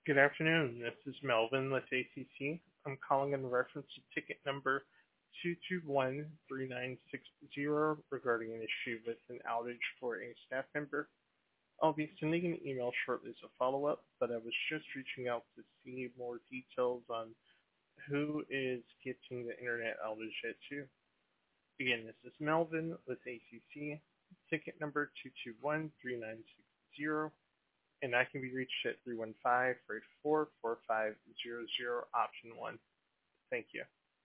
Good afternoon. This is Melvin with ACC. I'm calling in reference to ticket number 2213960 regarding an issue with an outage for a staff member. I'll be sending an email shortly as a follow-up, but I was just reaching out to see more details on who is getting the internet outage at 2. Again, this is Melvin with ACC, ticket number 2213960, and I can be reached at 315-484-4500, option 1. Thank you.